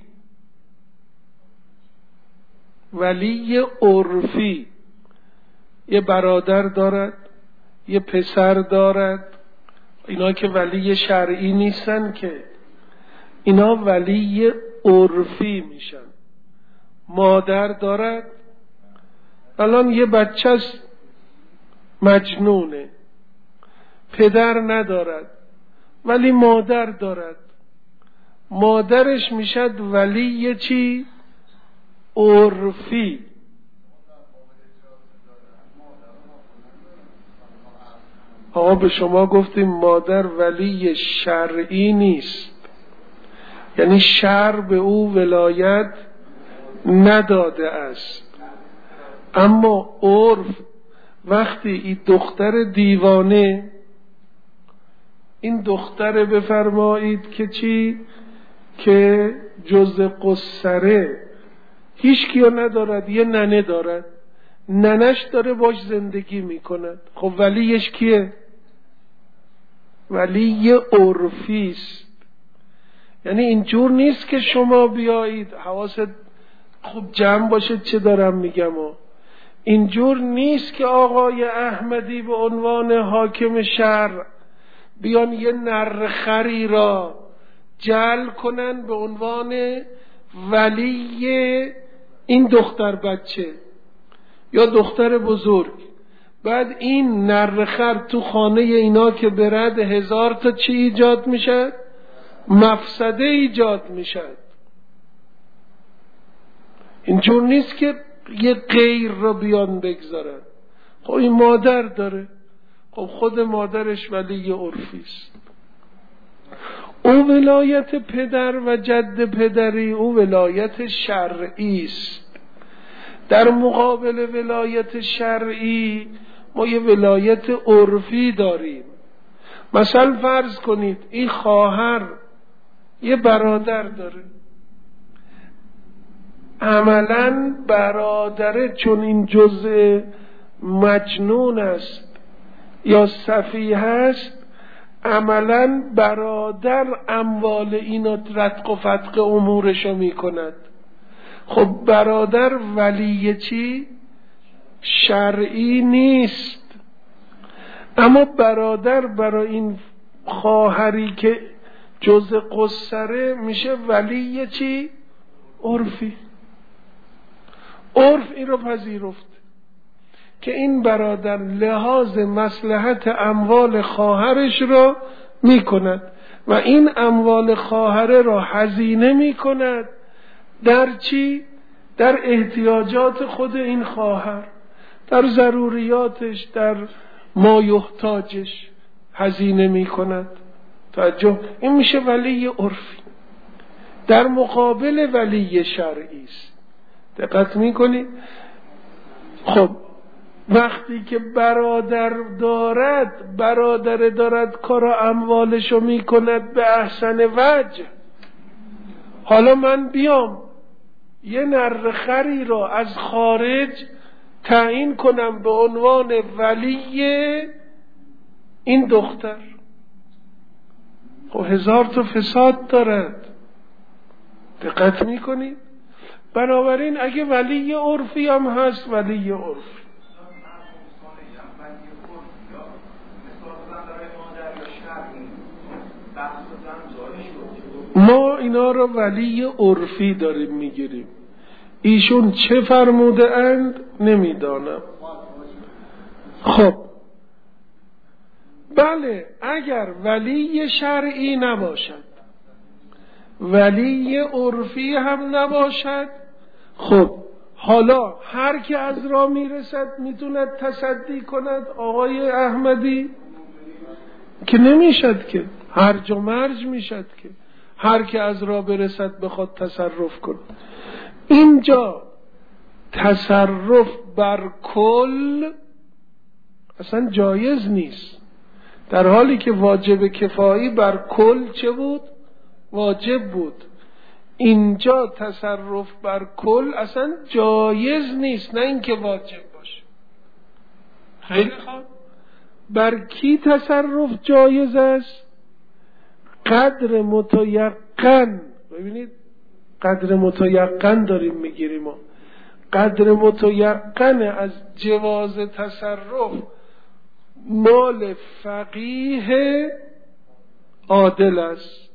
ولی عرفی یه برادر دارد، یه پسر دارد، اینا که ولی شرعی نیستن که، اینا ولی عرفی میشن. مادر دارد، الان یه بچه مجنونه، پدر ندارد ولی مادر دارد، مادرش میشد ولی چی؟ عرفی. آقا به شما گفتیم مادر ولی شرعی نیست، یعنی شرع به او ولایت نداده است. اما عرف وقتی این دختر دیوانه، این دختر بفرمایید که چی؟ که جز قصره هیچ کیو ندارد، یه ننه دارد، ننش داره باش زندگی میکند. خب ولیش کیه؟ ولی عرفیست. یعنی اینجور نیست که شما بیایید حواست خوب جمع باشه چه دارم میگم و اینجور نیست که آقای احمدی به عنوان حاکم شهر بیان یه نرخری را جعل کنن به عنوان ولی این دختر بچه یا دختر بزرگ، بعد این نرخر تو خانه اینا که برد هزار تا چی ایجاد میشه؟ مفسده ایجاد میشه. اینجور نیست که یه غیر رو بیان بگذارن. خب این مادر داره، خب خود مادرش ولی عرفیست. او ولایت پدر و جد پدری او ولایت شرعی است. در مقابل ولایت شرعی ما یه ولایت عرفی داریم. مثلا فرض کنید این خواهر یه برادر داره، عملا برادره چون این جزء مجنون است یا سفیه است، عملا برادر اموال اینو رتق و فتق امورشو میکند. خب برادر ولی چی؟ شرعی نیست. اما برادر برای این خواهری که جزء قصره میشه ولی چی؟ عرفی. عرف این رو پذیرفت که این برادر لحاظ مصلحت اموال خواهرش را میکند و این اموال خواهره را هزینه میکند در چی؟ در احتیاجات خود این خواهر، در ضروریاتش، در مایحتاجش هزینه میکند. توجه، این میشه ولی عرفی در مقابل ولی شرعی است. دقت میکنی؟ خب وقتی که برادر دارد، برادر دارد کار اموالشو میکند به احسن وجه، حالا من بیام یه نرخری را از خارج تعیین کنم به عنوان ولی این دختر، خب هزار تا فساد دارد. دقت میکنید؟ بنابراین اگه ولی عرفی هم هست، ولی عرفی ما اینا رو ولی عرفی داریم میگیریم. ایشون چه فرموده اند نمیدانم. خب بله، اگر ولی شرعی نباشد، ولی عرفی هم نباشد، خب حالا هر که از راه میرسد میتوند تصدی کند. آقای احمدی که نمیشد که، هرج و مرج میشد که هر که از راه برسد بخواد تصرف کنه. اینجا تصرف بر کل اصلا جایز نیست، در حالی که واجب کفایی بر کل چه بود؟ واجب بود. اینجا تصرف بر کل اصلا جایز نیست، نه اینکه واجب باشه. خیلی خوب، بر کی تصرف جایز است؟ قدر متیقن. ببینید قدر متیقن داریم میگیریم ما. قدر متیقن از جواز تصرف مال فقیه عادل است.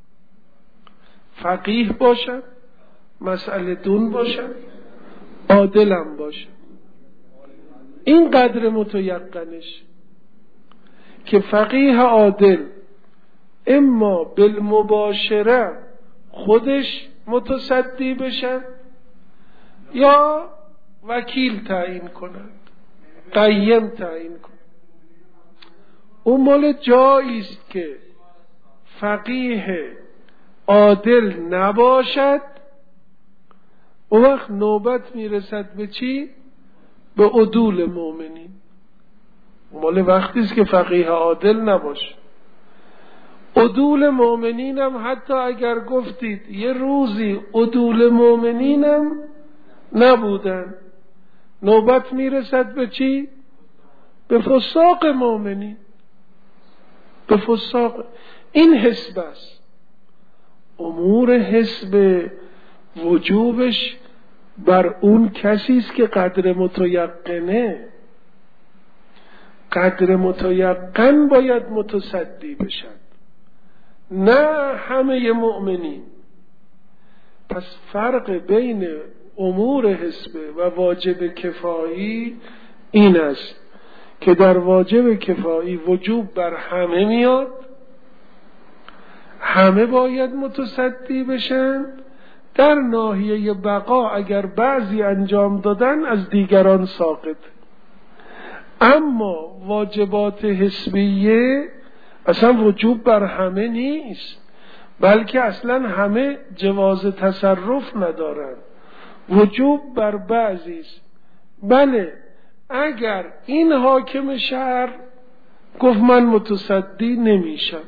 فقیه باشد، مسئله دون باشد، عادلم باشد. این قدر متیقنش که فقیه عادل اما بالمباشره خودش متصدی بشن یا وکیل تعیین کنند، قیم تعیین کنند. اون مال جایی است که فقیه عادل نباشد، اون وقت نوبت میرسد به چی؟ به عدول مؤمنین. مال وقتی است که فقیه عادل نباشه. عدول مؤمنینم حتی اگر گفتید یه روزی عدول مؤمنینم نبودن، نوبت میرسد به چی؟ به فساق مؤمنین، به فساق. این حسب است. امور حسب وجوبش بر اون کسی است که قدر متیقنه. قدر متیقن باید متصدی بشن، نه همه مؤمنین. پس فرق بین امور حسبه و واجب کفایی این است که در واجب کفایی وجوب بر همه میاد، همه باید متصدی بشن. در ناحیه بقا اگر بعضی انجام دادن از دیگران ساقط. اما واجبات حسبیه اصلا وجوب بر همه نیست، بلکه اصلا همه جواز تصرف ندارن، وجوب بر بعضی است. بله اگر این حاکم شهر گفت من متصدی نمیشم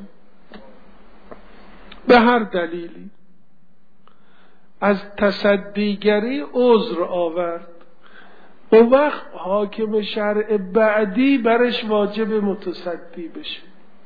به هر دلیلی، از تصدیگری عذر آورد، اون وقت حاکم شرع بعدی برش واجب متصدی بشه.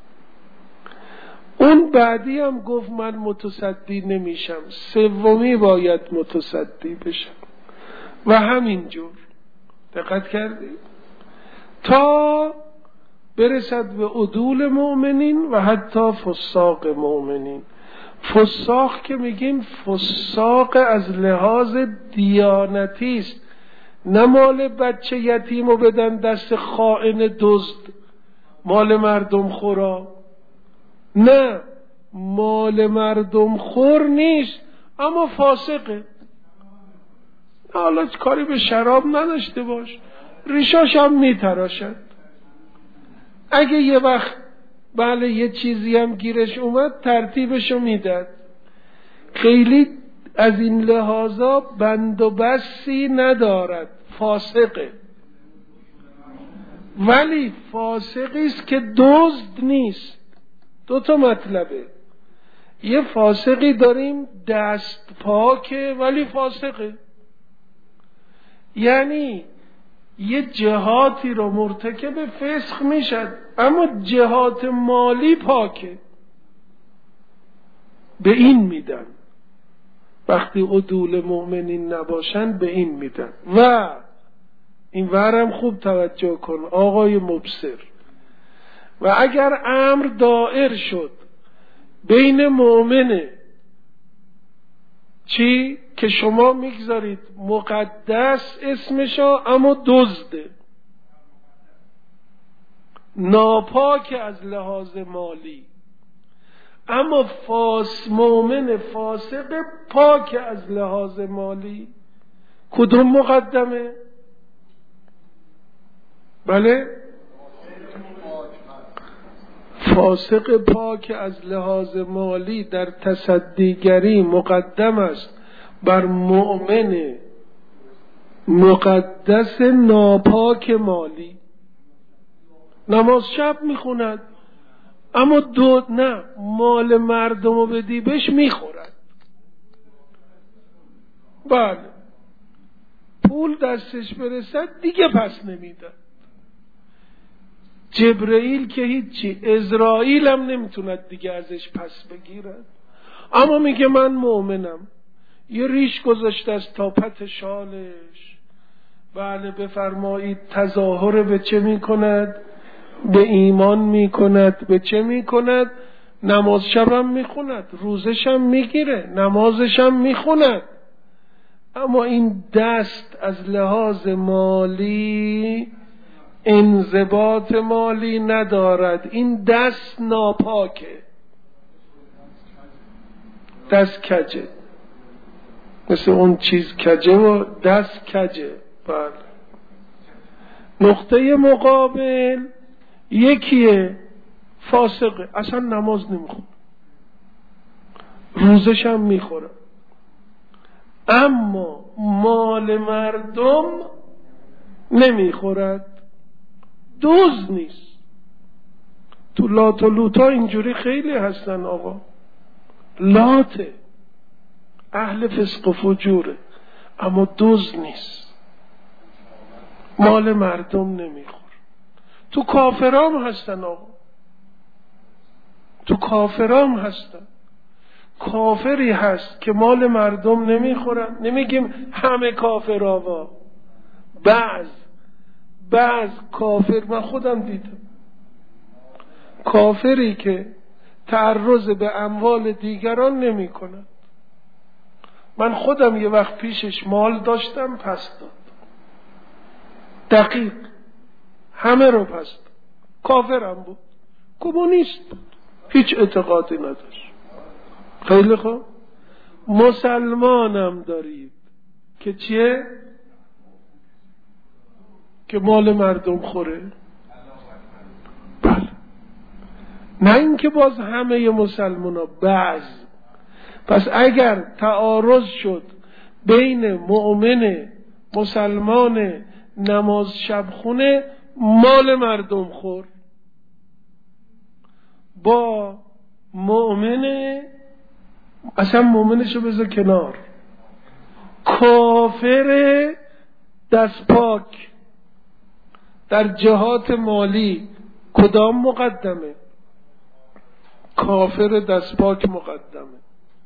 اون بعدی هم گفت من متصدی نمیشم، سومی باید متصدی بشم و همینجور. دقت کردید؟ تا برسد به عدول مؤمنین و حتی فساق مؤمنین. فساق که میگیم فساق از لحاظ دیانتی است، نه مال بچه یتیمو بدن دست خائن دزد، مال مردم خورا، نه مال مردم خور نیست اما فاسقه. حالا کاری به شراب نداشته باش، ریشاش هم میتراشد. اگه یه وقت بله یه چیزی هم گیرش اومد ترتیبشو میداد. خیلی از این لحاظا بند و بستی ندارد، فاسقه. ولی فاسقی است که دزد نیست. دو تا مطلبه. یه فاسقی داریم دست پاکه ولی فاسقه، یعنی یه جهاتی رو مرتکب فسق میشد اما جهات مالی پاکه، به این میدن. وقتی عدول مؤمنین نباشن به این میدن. و این ورم خوب توجه کن آقای مبصر، و اگر امر دائر شد بین مؤمنه چی که شما میگذارید مقدس اسمشا اما دزده، ناپاک از لحاظ مالی، اما فاس مؤمن فاسق پاک از لحاظ مالی، کدوم مقدمه؟ بله فاسق پاک از لحاظ مالی در تصدیگری مقدم است بر مؤمن مقدس ناپاک مالی. نماز شب میخوند اما دو نه مال مردمو بدی بهش میخورد. بله پول دستش برسد دیگه پس نمیدن. جبرئیل که هیچی، اسرائیل هم نمیتوند دیگه ازش پس بگیرد، اما میگه من مؤمنم. یه ریش گذاشته از تاپت شالش. بله بفرمایید تظاهر به چه میکند؟ به ایمان میکند. به چه میکند؟ نماز شبم میخوند، روزشم میگیره، نمازشم میخوند، اما این دست از لحاظ مالی انضباط مالی ندارد. این دست ناپاکه، دست کجه، مثل اون چیز کجه و دست کجه. بله نقطه مقابل یکیه فاسقه، اصلا نماز نمیخونه، روزش هم میخوره، اما مال مردم نمیخورد. دوز نیست، تو لات و لوتا اینجوری خیلی هستن آقا، لاته، اهل فسق و فجوره، اما دزد نیست، مال مردم نمیخور. تو کافرام هستن آقا، تو کافرام هستن. کافری هست که مال مردم نمیخورن، نمیگیم همه کافر آقا، بعض بعض کافر، من خودم دیدم کافری که تعرض به اموال دیگران نمی کند. من خودم یه وقت پیشش مال داشتم، پس داد، دقیق همه رو پس داد. کافرم بود، کمونیست بود، هیچ اعتقادی نداشت. خیلی خوب، مسلمانم دارید که چیه؟ که مال مردم خوره. بله، نه اینکه باز همه مسلمان ها، بعض. پس اگر تعارض شد بین مؤمن مسلمان نماز شب خونه مال مردم خور با مؤمن، اصلا مؤمنشو بذار کنار، کافر دست پاک در جهات مالی، کدام مقدمه؟ کافر دست پاک مقدمه.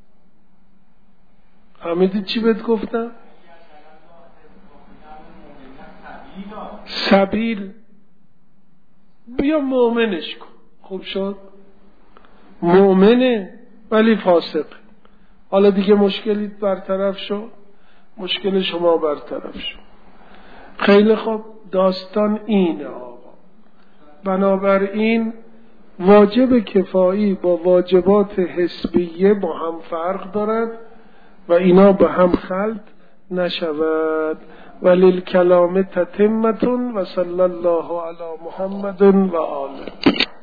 حمیدی چی بهت گفتم؟ سبیل، بیا مؤمنش کن. خوب شد، مؤمنه ولی فاسق. حالا دیگه مشکلی برطرف شد، مشکل شما برطرف شد. خیلی خوب، داستان اینه آقا. بنابراین واجب کفایی با واجبات حسبیه با هم فرق دارد و اینا به هم خلط نشود. وللکلام تتمتون و صلی الله علی محمد و آله.